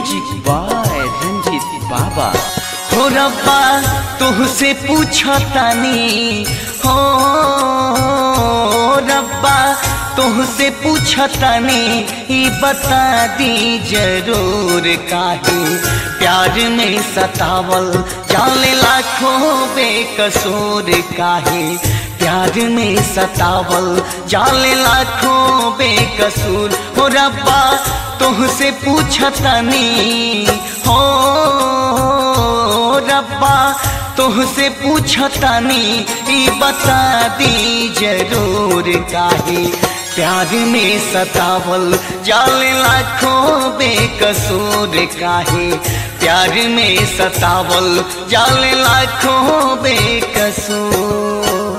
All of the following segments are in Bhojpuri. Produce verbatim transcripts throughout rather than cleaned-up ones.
म्यूजिक बाय रंजीत बाबा। हो रब्बा तुहसे पूछा तानी, हो रब्बा तुहसे पूछा तानी, ये बता दी जरूर काहे प्यार में सतावल जाने लाखों बेकसूर, काहे प्यार में सतावल जाने लाखों बेकसूर। हो रब्बा तुहसे पूछा तानी, हो रब्बा तुहसे पूछा तानी, ये बता दी जरूर काहे प्यार में सतावल जाने लाखों बेकसूर, काहे प्यार में सतावल जाने लाखों बेकसूर।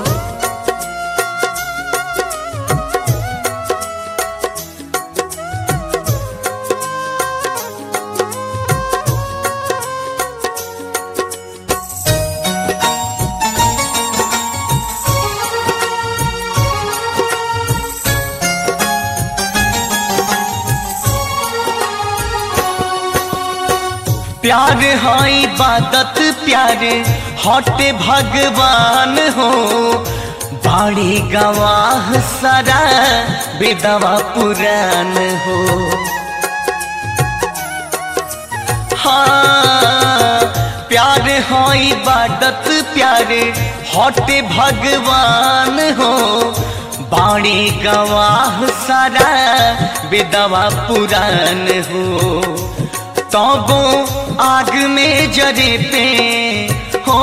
प्यार है इबादत, प्यार हटे भगवान हो, बाड़ी गवाह सारा बेदवा पुराण हो। हाँ प्यार है इबादत, प्यार हटे भगवान हो, बाड़ी गवाह सारा बेदवा पुराण हो। तबो आग में जरे पे, हो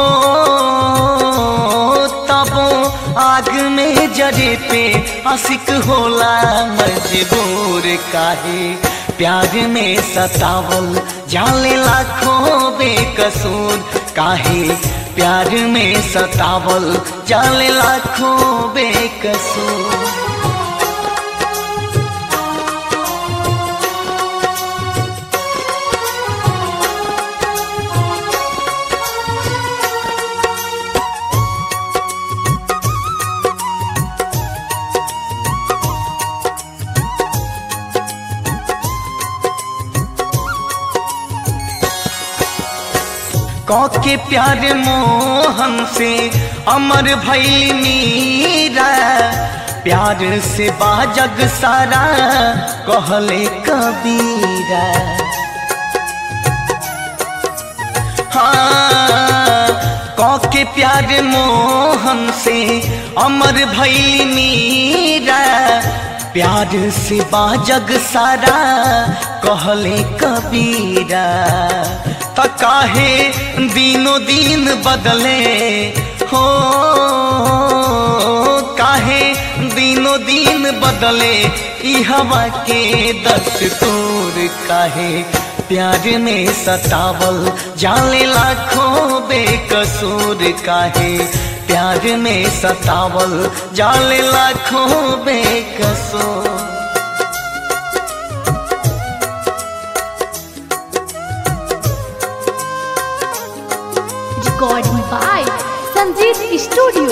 तबो आग में जरे पे आशिक होला मजबूर, काहे प्यार में सतावल जाने लाखों बेकसूर, काहे प्यार में सतावल जाने लाखों बेकसूर। कौके प्यार मोहन से अमर भइल मीरा, प्यार से बाजग सारा कहले कबीरा। हाँ कौके प्यार मोहन से अमर भइल मीरा, प्यार से बाजग सारा कहले कबीरा। त काहे दिनों दिन बदले, हो काहे दिनों दिन बदले ई हवा के दस्तूर, काहे प्यार में सतावल जाने लाखों बेकसूर, काहे प्यार में सतावल जाने लाखों बेकसूर। Recording by Sanjeet Studio।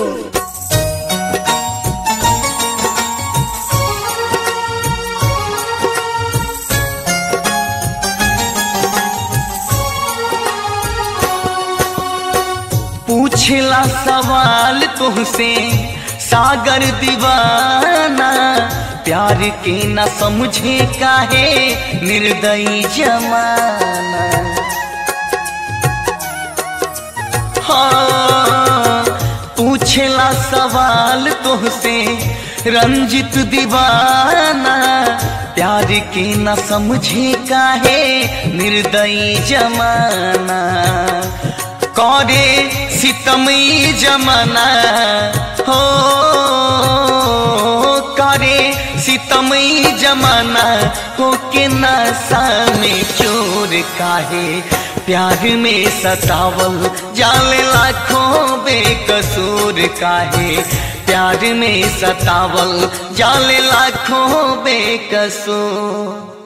पूछला सवाल तुहसे सागर दीवाना, प्यार के न समझे काहे निर्दयी जमाना। हाँ पूछला सवाल तुहसे रंजित दीवाना, प्यार के न समझे काहे निर्दयी जमाना। करे सितमई जमाना, हो करे सितमई जमाना, हो के नशा में चोर, काहे प्यार में सतावल जाने लाखों बेकसूर, काहे प्यार में सतावल जाने लाखों बेकसूर।